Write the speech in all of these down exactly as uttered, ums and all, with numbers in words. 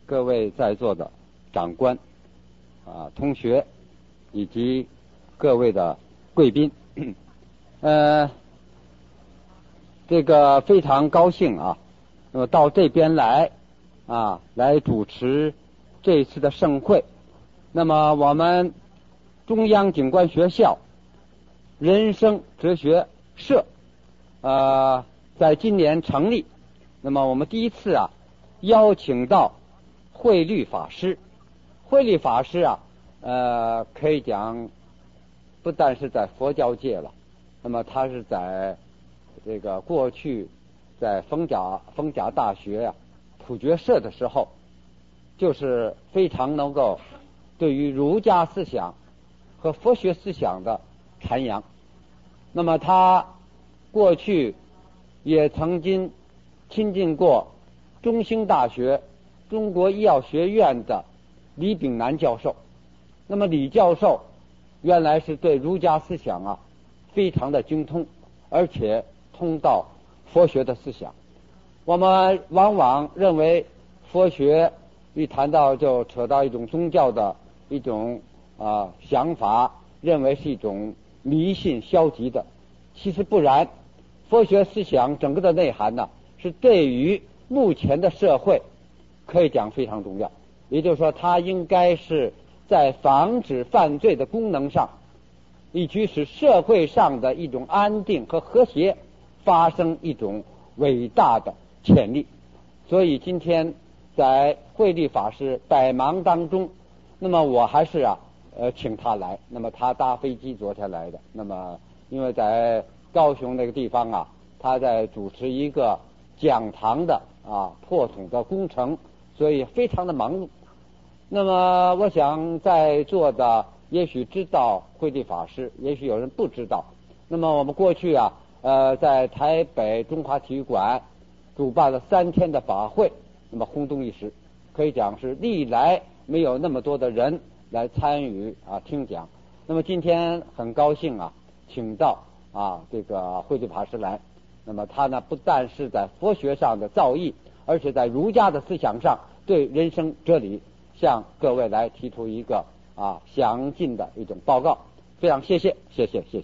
各位在座的长官啊、同学以及各位的贵宾，呃，这个非常高兴啊，那么到这边来啊，来主持这一次的盛会。那么我们中央警官学校人生哲学社呃，在今年成立。那么我们第一次啊，邀请到慧律法师。慧律法师啊，呃，可以讲不但是在佛教界了，那么他是在这个过去在逢甲逢甲大学啊普觉社的时候，就是非常能够对于儒家思想和佛学思想的阐扬。那么他过去也曾经亲近过中兴大学中国医药学院的李炳南教授。那么李教授原来是对儒家思想啊非常的精通，而且通到佛学的思想。我们往往认为佛学一谈到就扯到一种宗教的一种啊想法，认为是一种迷信消极的。其实不然，佛学思想整个的内涵呢，是对于目前的社会可以讲非常重要。也就是说，它应该是在防止犯罪的功能上，以及使社会上的一种安定和和谐发生一种伟大的潜力。所以今天在慧律法师百忙当中，那么我还是啊呃请他来。那么他搭飞机昨天来的，那么因为在高雄那个地方啊，他在主持一个讲堂的啊破土的工程，所以非常的忙碌。那么我想在座的也许知道慧律法师，也许有人不知道。那么我们过去啊呃在台北中华体育馆主办了三天的法会，那么轰动一时，可以讲是历来没有那么多的人来参与啊听讲。那么今天很高兴啊，请到啊这个慧律法师来。那么他呢不但是在佛学上的造诣，而且在儒家的思想上对人生哲理向各位来提出一个啊详尽的一种报告。非常谢谢谢谢谢谢。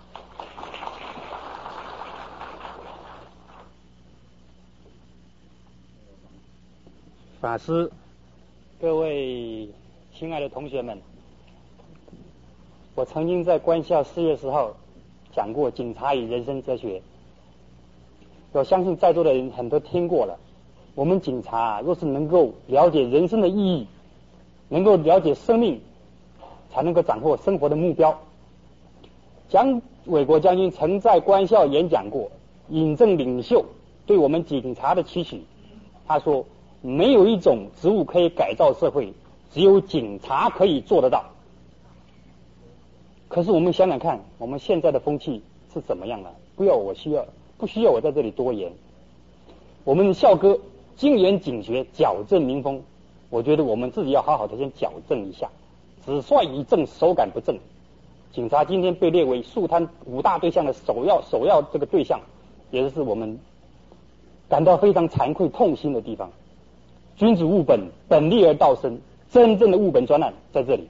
法师，各位亲爱的同学们，我曾经在官校四月十号讲过警察与人生哲学，我相信在座的人很多听过了。我们警察啊，若是能够了解人生的意义，能够了解生命，才能够掌握生活的目标。蒋纬国将军曾在官校演讲过引证领袖对我们警察的期许。他说，没有一种职务可以改造社会，只有警察可以做得到。可是我们想想看，我们现在的风气是怎么样的？不要我需要不需要我在这里多言。我们校歌精研警学，矫正民风，我觉得我们自己要好好的先矫正一下。只率以正，手感不正。警察今天被列为肃贪五大对象的首要首要这个对象，也就是我们感到非常惭愧痛心的地方。君子务本，本立而道生，真正的务本专案在这里。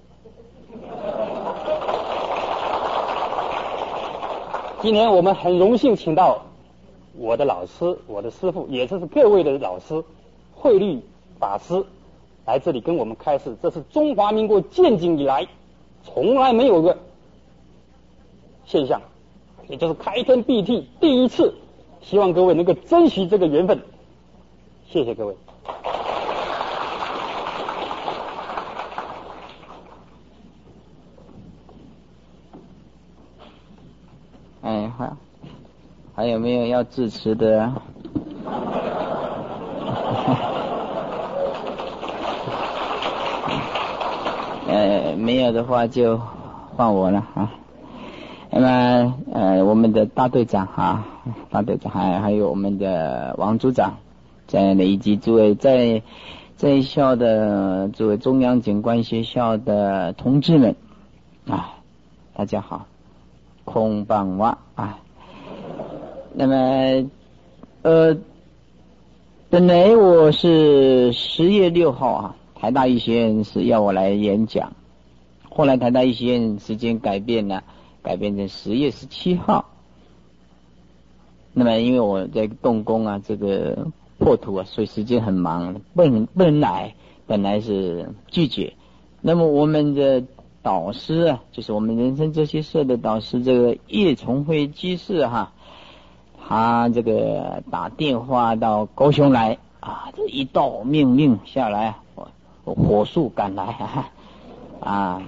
今天我们很荣幸请到我的老师，我的师父，也就是各位的老师慧律法师来这里跟我们开示。这是中华民国建警以来从来没有个现象，也就是开天辟地第一次。希望各位能够珍惜这个缘分。谢谢各位。 哎，还还有没有要致辞的？呃，没有的话就换我了啊。那么呃，我们的大队长啊，大队长还还有我们的王组长，在以及诸位在在校的诸位中央警官学校的同志们啊，大家好。空棒哇啊！那么呃， 本来我是十月六号啊，台大医学院是要我来演讲，后来台大医学院时间改变了，改变成十月十七号。那么因为我在动工啊，这个破土啊，所以时间很忙，不能不能来，本来是拒绝。那么我们的导师啊，就是我们人生哲学社的导师，这个叶崇辉居士哈，他这个打电话到高雄来啊，这一道命令下来，火速赶来啊。啊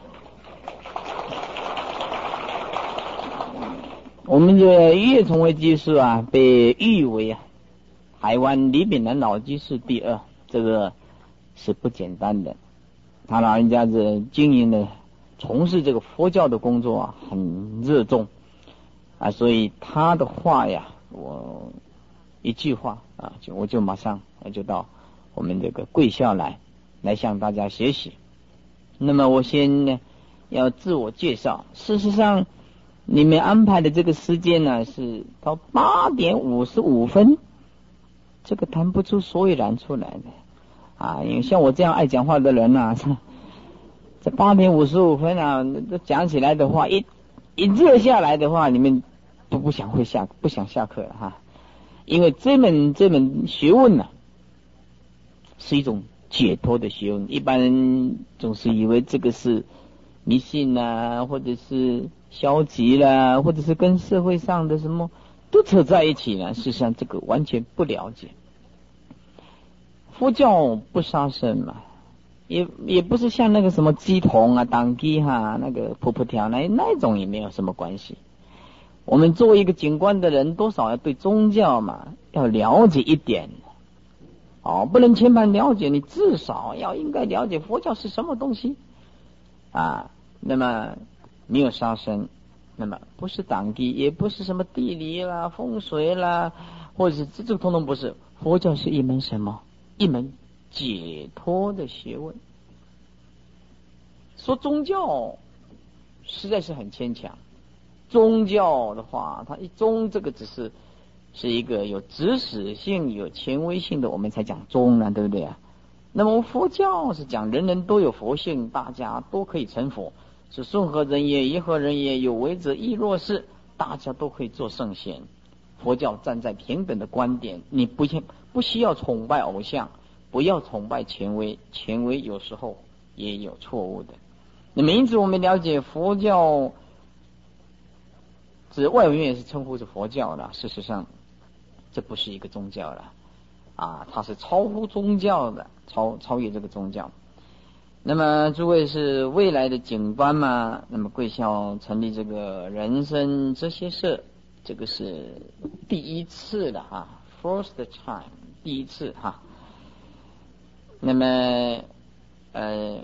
我们的叶崇辉居士啊，被誉为啊台湾李炳南老居士第二，这个是不简单的。他老人家是经营的从事这个佛教的工作啊，很热衷啊，所以他的话呀，我一句话啊，就我就马上就到我们这个贵校来，来向大家学习。那么我先呢要自我介绍，事实上你们安排的这个时间呢是到八点五十五分，这个谈不出所以然出来的啊，因为像我这样爱讲话的人啊，这八点五十五分啊，讲起来的话，一一热下来的话，你们都不想会下，不想下课了哈。因为这门这门学问呢、啊，是一种解脱的学问。一般人总是以为这个是迷信啦，或者是消极啦，或者是跟社会上的什么都扯在一起了。事实上，这个完全不了解。佛教不杀生嘛，也也不是像那个什么鸡童啊、当机哈、那个婆婆条那那种也没有什么关系。我们作为一个警官的人，多少要对宗教嘛要了解一点，哦，不能全盘了解，你至少要应该了解佛教是什么东西啊。那么没有杀生，那么不是当机，也不是什么地理啦、风水啦，或者是这这通通不是。佛教是一门什么？一门解脱的学问。说宗教实在是很牵强，宗教的话，它一宗这个只是是一个有指使性、有权威性的，我们才讲宗呢，对不对啊？那么佛教是讲人人都有佛性，大家都可以成佛，是顺何人也，逆何人也，有为者亦若是，大家都可以做圣贤。佛教站在平等的观点，你不不需要崇拜偶像，不要崇拜权威，权威有时候也有错误的。那么因此我们了解佛教，指外文也是称呼是佛教的，事实上这不是一个宗教了啊，它是超乎宗教的，超超越这个宗教。那么诸位是未来的警官嘛，那么贵校成立这个人生哲学社，这个是第一次的哈 ，first time， 第一次哈。那么呃，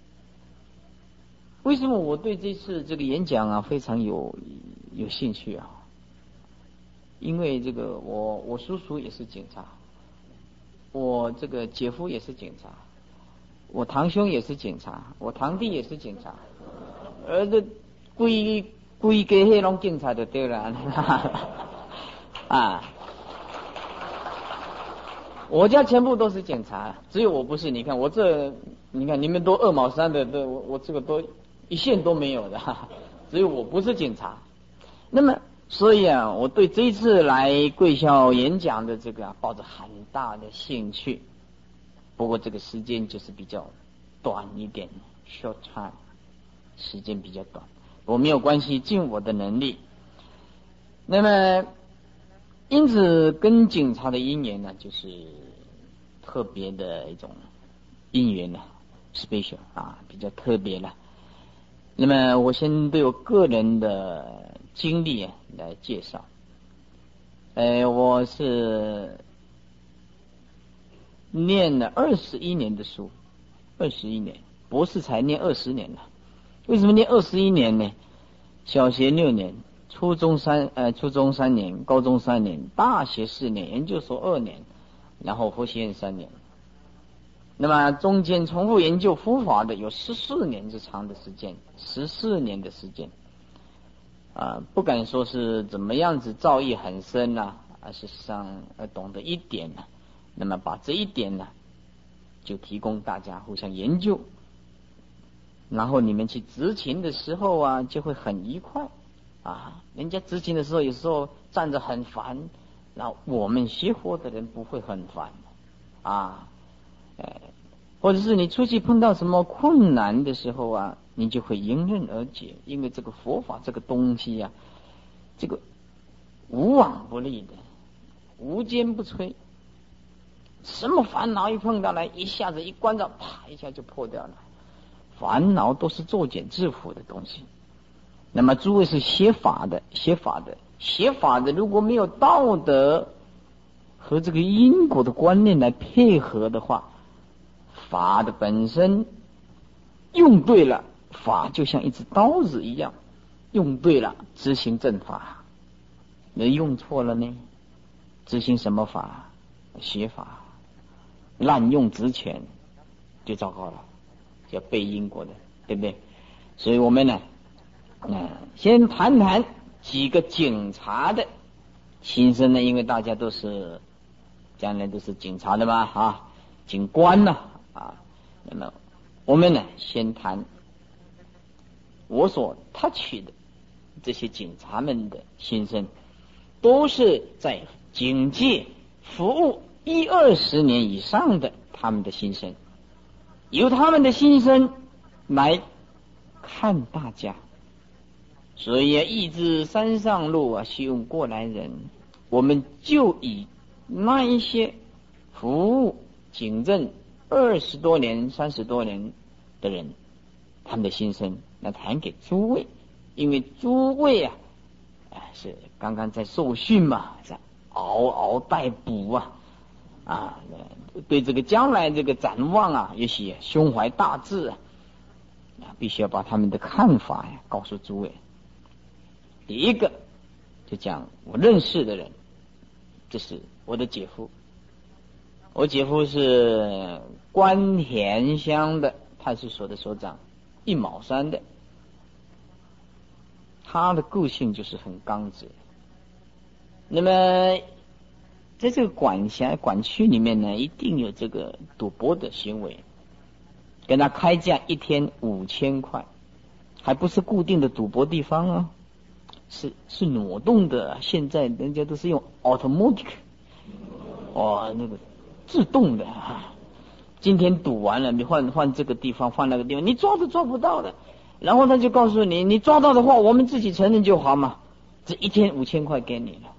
为什么我对这次这个演讲啊非常有有兴趣啊？因为这个我我叔叔也是警察，我这个姐夫也是警察，我堂兄也是警察，我堂弟也是警察，而这规规家迄拢警察就对了啊。我家全部都是警察，只有我不是。你看我这，你看你们都二毛三的，都我我这个都一线都没有的，哈哈，只有我不是警察。那么所以啊，我对这一次来贵校演讲的这个啊，抱着很大的兴趣。不过这个时间就是比较短一点 ，short time， 时间比较短。我没有关系，尽我的能力。那么。因此跟警察的因缘呢，就是特别的一种因缘呢 ，special 啊，比较特别了。那么我先对我个人的经历啊来介绍。呃，我是念了二十一年的书，二十一年，博士才念二十年了。为什么念二十一年呢？小学六年。初中三呃，初中三年，高中三年，大学四年，研究所二年，然后佛学院三年。那么中间重复研究佛法的有十四年之长的时间，十四年的时间，啊、呃，不敢说是怎么样子造诣很深呐、啊，啊，事实上呃懂得一点呢、啊， 那么把这一点呢，就提供大家互相研究，然后你们去执勤的时候啊，就会很愉快啊。人家执勤的时候，有时候站着很烦，那我们学佛的人不会很烦啊。呃，或者是你出去碰到什么困难的时候啊，你就会迎刃而解，因为这个佛法这个东西呀、啊，这个无往不利的，无坚不摧。什么烦恼一碰到来，一下子一关照，啪一下就破掉了。烦恼都是作茧自缚的东西。那么诸位是学法的，学法的，学法的，如果没有道德和这个因果的观念来配合的话，法的本身用对了，法就像一支刀子一样，用对了执行正法。你用错了呢，执行什么法？学法，滥用职权就糟糕了，叫背因果的，对不对？所以我们呢，嗯，先谈谈几个警察的心声呢，因为大家都是将来都是警察的嘛，啊，警官呢，啊，那么我们呢，先谈我所touch的这些警察们的心声，都是在警界服务一二十年以上的他们的心声，由他们的心声来看大家。所以啊，义至山上路啊，须用过来人。我们就以那一些服务警政二十多年、三十多年的人，他们的心声来谈给诸位，因为诸位啊，是刚刚在受训嘛，在嗷嗷待哺啊，啊，对这个将来这个展望啊，也许胸怀大志啊，啊，必须要把他们的看法呀告诉诸位。第一个就讲我认识的人，这是我的姐夫。我姐夫是关田乡的派出所的所长，一毛山的。他的个性就是很刚直。那么在这个管辖管区里面呢，一定有这个赌博的行为，跟他开价一天五千块，还不是固定的赌博地方啊，是是挪动的。现在人家都是用 automatic， 哦，那个自动的啊。今天赌完了，你换换这个地方，换那个地方，你抓都抓不到的。然后他就告诉你，你抓到的话，我们自己承认就好嘛。这一天五千块给你了。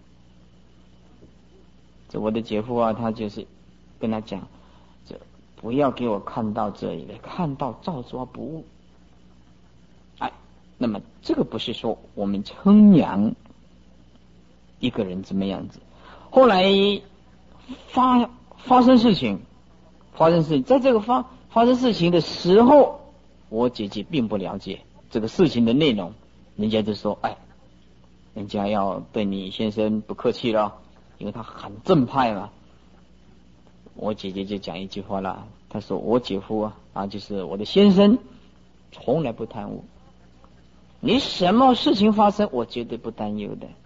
这我的姐夫啊，他就是跟他讲，这不要给我看到这里来，看到照抓不误。哎，那么这个不是说我们称扬一个人怎么样子。后来发发生事情，发生事情，在这个发发生事情的时候，我姐姐并不了解这个事情的内容，人家就说，哎，人家要对你先生不客气了，因为他很正派嘛。我姐姐就讲一句话了，她说我姐夫啊，啊就是我的先生，从来不贪污，你什么事情发生，我绝对不担忧的。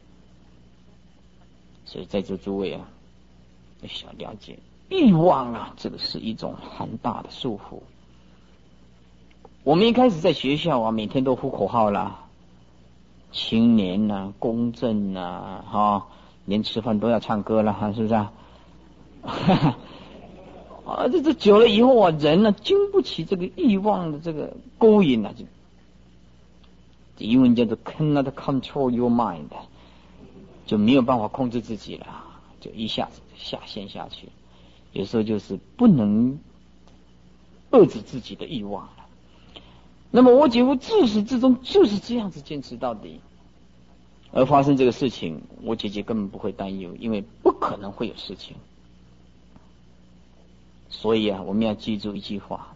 所以在座诸位啊，要需要了解，欲望啊，这个是一种很大的束缚。我们一开始在学校啊，每天都呼口号啦，青年啊，公正啊，哈、哦，连吃饭都要唱歌了，哈，是不是啊？啊，这这久了以后啊，人呢、啊、经不起这个欲望的这个勾引啊，就英文叫做 cannot control your mind， 就没有办法控制自己了，就一下子下陷下去。有时候就是不能遏制自己的欲望了。那么我姐夫自始至终就是这样子坚持到底，而发生这个事情，我姐姐根本不会担忧，因为不可能会有事情。所以啊，我们要记住一句话，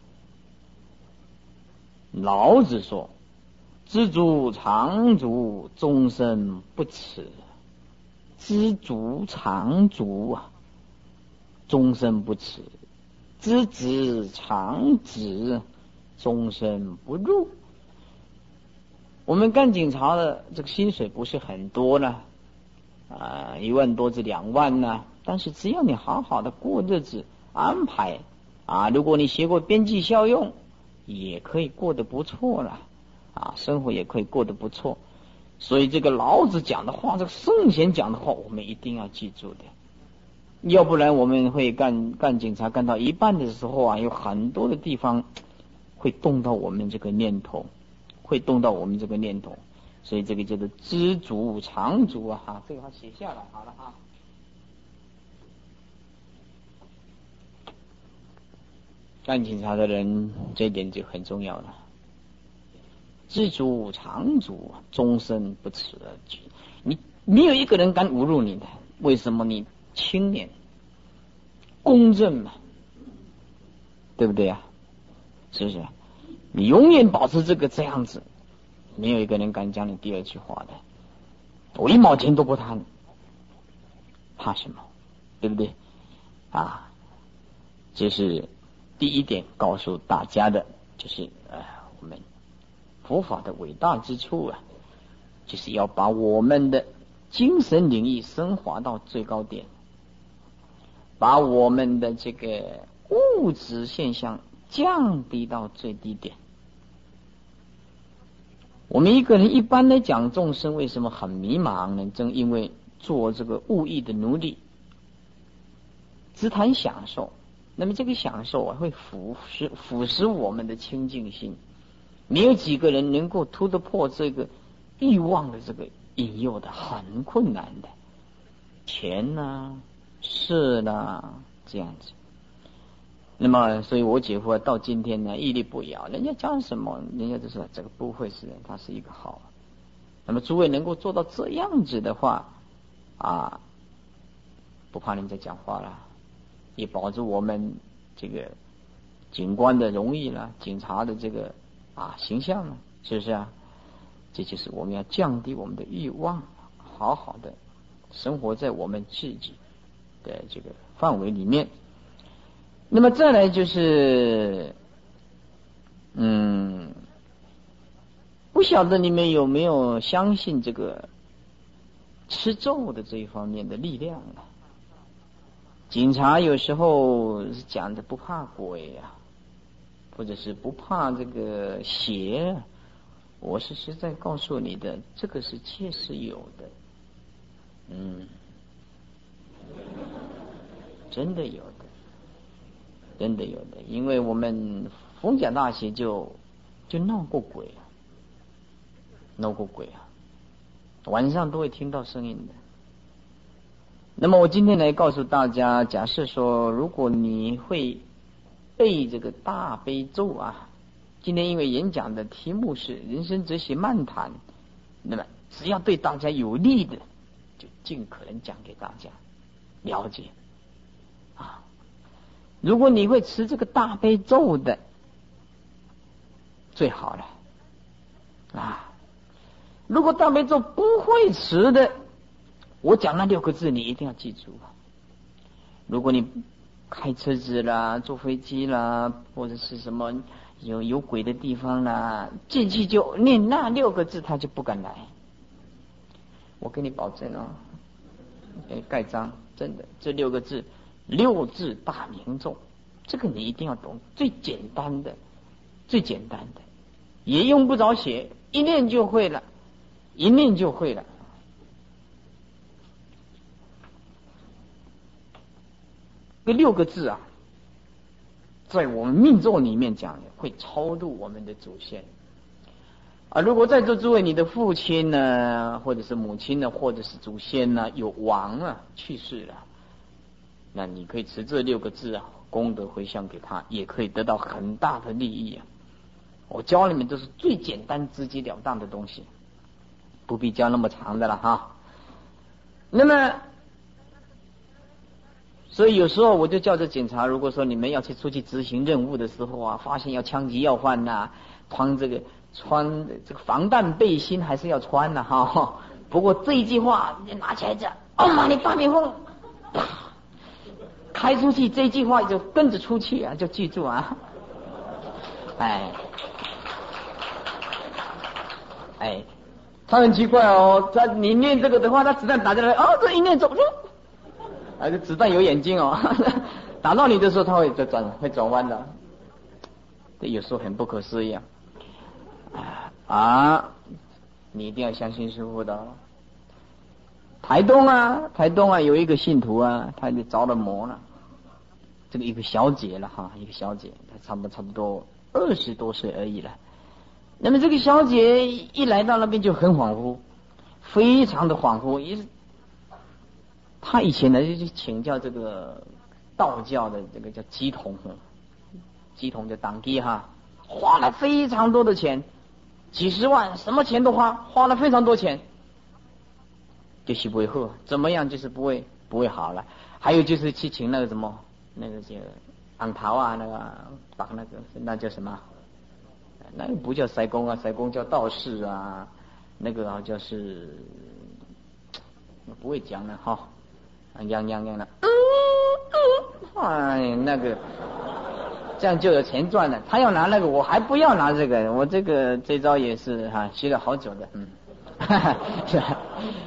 老子说，知足常足，终身不耻。知足常足啊，终身不耻；知止常止，终身不辱。我们干警察的这个薪水不是很多呢，啊，一万多至两万呢， 但是只要你好好的过日子，安排啊，如果你学过边际效用，也可以过得不错了啊，生活也可以过得不错。所以这个老子讲的话，这个圣贤讲的话，我们一定要记住的，要不然我们会干干警察干到一半的时候啊，有很多的地方会动到我们这个念头，会动到我们这个念头。所以这个叫做知足常足啊，哈，这个话写下来好了哈。干警察的人这一点就很重要了，知足常足，终身不辞而居。你没有一个人敢侮辱你的，为什么？你清廉公正嘛，对不对啊？是不是？你永远保持这个这样子，没有一个人敢讲你第二句话的。我一毛钱都不贪，怕什么？对不对？啊，这是第一点告诉大家的，就是呃，我们佛法的伟大之处啊，就是要把我们的精神领域升华到最高点，把我们的这个物质现象降低到最低点。我们一个人一般来讲，众生为什么很迷茫呢？正因为做这个物欲的奴隶，只谈享受，那么这个享受啊，会腐蚀腐蚀我们的清净心。没有几个人能够突破这个欲望的这个引诱的，很困难的。钱呐、事呐，这样子。那么，所以我姐夫到今天呢，屹立不摇。人家讲什么，人家就说这个不会是人，他是一个好。那么诸位能够做到这样子的话，啊，不怕人家讲话了，也保住我们这个警官的荣誉了，警察的这个啊形象了，是不是啊？这就是我们要降低我们的欲望，好好的生活在我们自己的这个范围里面。那么再来就是，嗯，不晓得你们有没有相信这个吃咒的这一方面的力量啊？警察有时候讲的不怕鬼啊，或者是不怕这个邪，我是实在告诉你的，这个是确实有的，嗯，真的有的。真的有的，因为我们逢甲大学就就闹过鬼啊，闹过鬼啊，晚上都会听到声音的。那么我今天来告诉大家，假设说，如果你会背这个大悲咒啊，今天因为演讲的题目是人生哲学漫谈，那么只要对大家有利的，就尽可能讲给大家了解啊。如果你会持这个大悲咒的，最好了啊！如果大悲咒不会持的，我讲那六个字你一定要记住啊！如果你开车子啦、坐飞机啦，或者是什么有有鬼的地方啦，进去就念那六个字，他就不敢来。我给你保证哦，哎，盖章，真的，这六个字。六字大明咒，这个你一定要懂，最简单的，最简单的，也用不着写，一念就会了，一念就会了。这六个字啊，在我们命咒里面讲，会超度我们的祖先啊。如果在座诸位，你的父亲呢，或者是母亲呢，或者是祖先呢，有亡啊，去世了。那你可以持这六个字啊，功德回向给他，也可以得到很大的利益啊。我教你们都是最简单直截了当的东西，不必教那么长的了哈。那么，所以有时候我就叫着警察，如果说你们要去出去执行任务的时候啊，发现要枪击要犯呐、啊，穿这个穿这个防弹背心还是要穿的、啊、哈。不过这一句话你拿起来讲，哦妈，你大明风，开出去这句话就跟着出去啊，就记住啊！哎，哎，他很奇怪哦，他你念这个的话，他子弹打下来，哦，这一念走， 啊，这子弹有眼睛哦，打到你的时候，它会转会转弯的，这有时候很不可思议啊！啊，你一定要相信师父的。台东啊，台东啊，有一个信徒啊，他就着了魔了。这个一个小姐了哈，一个小姐，她差不多差不多二十多岁而已了。那么这个小姐一来到那边就很恍惚，非常的恍惚。也是，她以前呢就去请教这个道教的这个叫鸡童，鸡童就当机哈，花了非常多的钱，几十万，什么钱都花，花了非常多钱，就是不会好，怎么样就是不会不会好了。还有就是去请那个什么。那个叫昂桃啊，那个把那个那叫什么？那个不叫塞公啊，塞公叫道士啊，那个好像是不会讲了哈，样样样的，嗯嗯，哎，那个这样就有钱赚了。他要拿那个，我还不要拿这个，我这个这招也是哈，学了好久的，嗯，哈哈，是吧？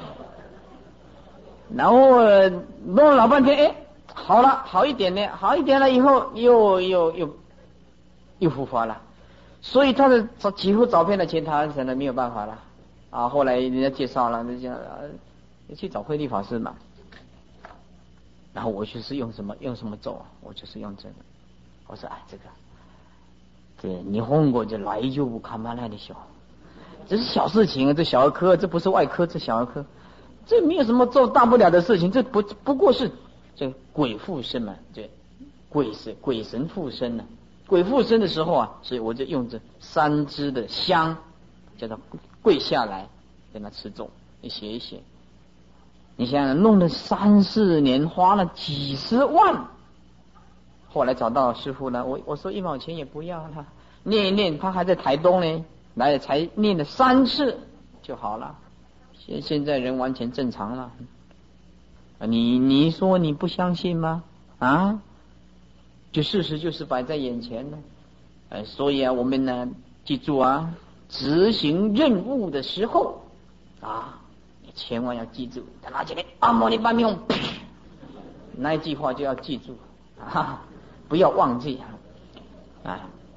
然后弄了老半天，哎。好了，好一点呢，好一点了以后又又又又复发了，所以他的几乎找遍了钱塘省了，没有办法了啊。后来人家介绍了，那叫去找慧律法师嘛。然后我就是用什么用什么咒，我就是用这个。我说哎，这个这你hon国就来就不看嘛来的小，这是小事情，这小儿科，这不是外科，这小儿科，这没有什么咒大不了的事情，这不不过是。这鬼附身嘛，这鬼神鬼神附身呢、啊。鬼附身的时候啊，所以我就用这三支的香，叫他跪下来跟他持咒，你写一写。你想想，弄了三四年，花了几十万，后来找到师父了，我我说一毛钱也不要他，念一念，他还在台东呢，来才念了三次就好了，现现在人完全正常了。你你说你不相信吗？啊，就事实就是摆在眼前呢。呃，所以啊，我们呢，记住啊，执行任务的时候啊，你千万要记住，在那这里阿摩尼巴咪吽，那一句话就要记住啊，不要忘记啊。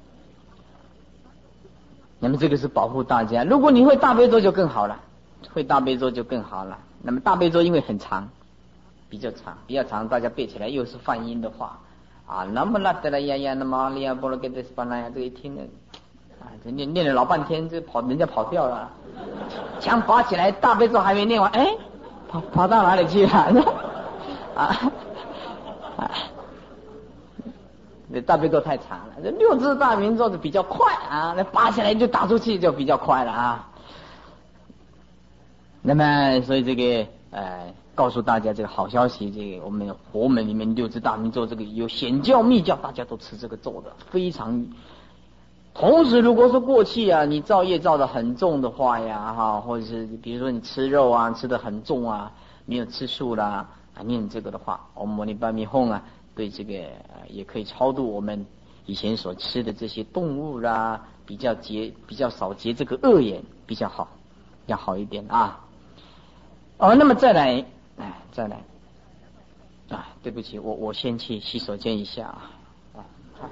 那么这个是保护大家。如果你会大悲咒就更好了，会大悲咒就更好了。那么大悲咒因为很长。比较长，比较长，大家背起来又是梵音的话啊，那么拉德拉呀呀，那么利亚波罗给德斯巴那呀，这一听呢，啊，这念念了老半天，这跑人家跑掉了，枪拔起来，大悲咒还没念完，哎，跑跑到哪里去了？啊啊，这大悲咒太长了，这六字大明咒就比较快啊，那拔起来就打出去就比较快了啊。那么，所以这个呃。告诉大家这个好消息，这个我们佛门里面六字大明咒，这个有显教密教，大家都吃这个咒的，非常。同时，如果说过去啊，你造业造的很重的话呀，哈，或者是比如说你吃肉啊，吃的很重啊，没有吃素啦，啊，念这个的话，唵嘛呢叭咪吽啊，对这个、呃、也可以超度我们以前所吃的这些动物啦，比较结比较少结这个恶缘，比较好，要好一点啊。哦，那么再来。哎，再来啊！对不起，我我先去洗手间一下啊。啊，好。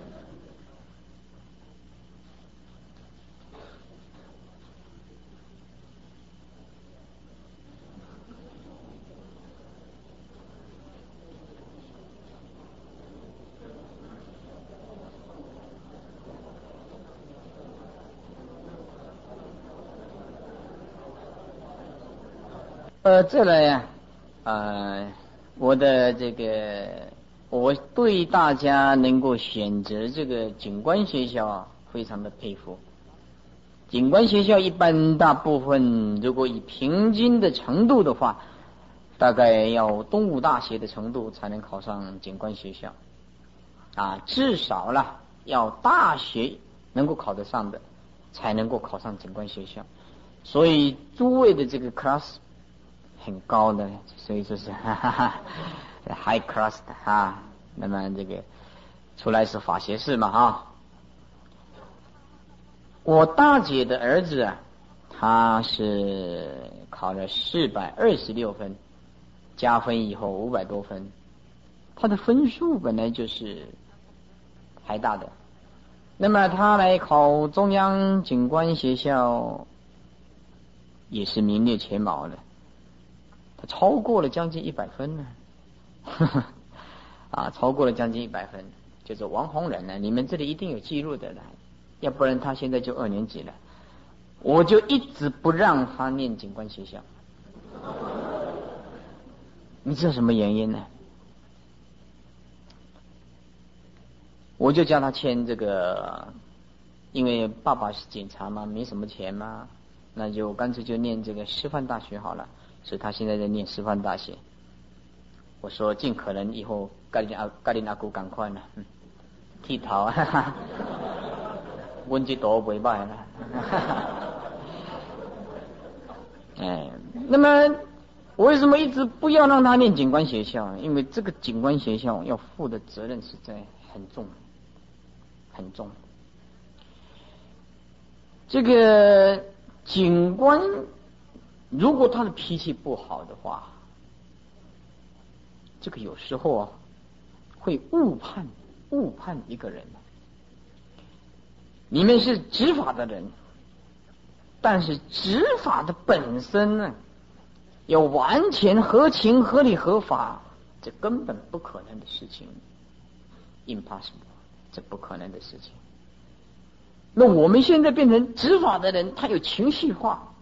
呃，再来呀、啊，呃，我的这个，我对大家能够选择这个景观学校啊，非常的佩服。景观学校一般大部分，如果以平均的程度的话，大概要东吴大学的程度才能考上景观学校，啊，至少啦，要大学能够考得上的，才能够考上景观学校。所以诸位的这个 class。很高的，所以说是哈哈哈 high class 的啊。那么这个出来是法学士嘛哈。我大姐的儿子啊，他是考了四百二十六分， 加分以后五百多分，他的分数本来就是台大的，那么他来考中央警官学校也是名列前茅的，他超过了将近一百分呢，啊，超过了将近一百分，就是王洪仁呢，你们这里一定有记录的了，要不然他现在就二年级了，我就一直不让他念警官学校。你知道什么原因呢？我就叫他签这个，因为爸爸是警察嘛，没什么钱嘛，那就干脆就念这个师范大学好了。所以他现在在念师范大学。我说尽可能以后跟你阿跟你阿姑赶快呢，嗯，剃头啊，温这多不歹了。哎，那么我为什么一直不要让他念警官学校？因为这个警官学校要负的责任实在很重，很重。这个警官如果他的脾气不好的话，这个有时候啊会误判误判一个人。你们是执法的人，但是执法的本身呢，要完全合情合理合法，这根本不可能的事情 ，impossible， 这不可能的事情。那我们现在变成执法的人，他有情绪化，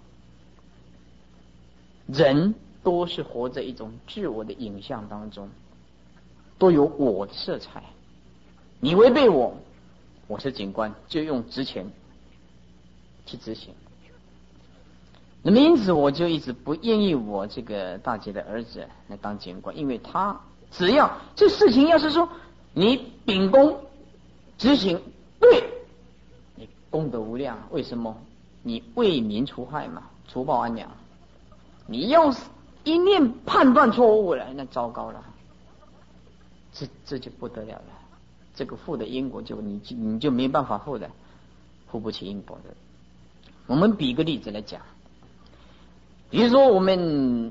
人都是活在一种自我的影像当中，都有我的色彩。你违背我，我是警官，就用职权去执行。那么因此我就一直不愿意我这个大姐的儿子来当警官，因为他只要这事情要是说你秉公执行，对，你功德无量。为什么？你为民除害嘛，除暴安良。你要是一念判断错误了，那糟糕了，这这就不得了了。这个负的因果就你你就没办法负的，负不起因果的。我们比个例子来讲，比如说我们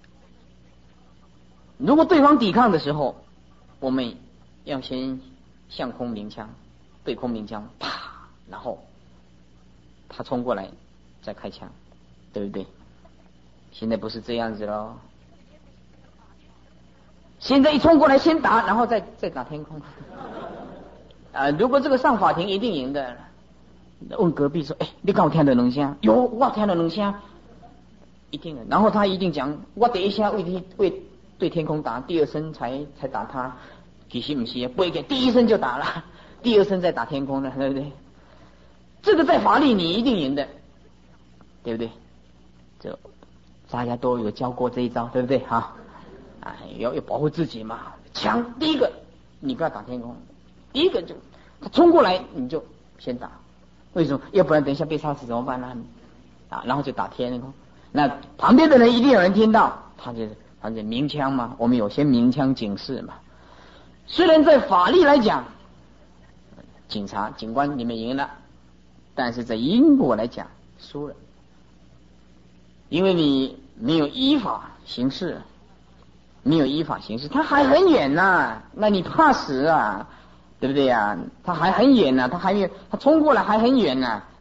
如果对方抵抗的时候，我们要先向空鸣枪，对空鸣枪，啪，然后他冲过来再开枪，对不对？现在不是这样子咯，现在一冲过来先打，然后再再打天空。啊，如果这个上法庭一定赢的。问隔壁说：“哎、欸，你敢有听到两声？有，我听到两声，一定的。然后他一定讲，我第一声为为对天空打，第二声才才打他。其实不是，不会给第一声就打了，第二声再打天空了，对不对？这个在法律你一定赢的，对不对？这大家都有教过这一招，对不对？哈，啊，要要保护自己嘛。枪第一个你不要打天空，第一个就他冲过来你就先打。”为什么？要不然等一下被杀死怎么办呢？啊，然后就打天空。那旁边的人一定有人听到，他就他就鸣枪嘛。我们有些鸣枪警示嘛。虽然在法律来讲，警察警官你们赢了，但是在因果来讲输了，因为你没有依法行事，没有依法行事，他还很远呐、啊，那你怕死啊？对不对呀、啊？他还很远呢、啊，他还没有，他冲过来还很远呢、啊，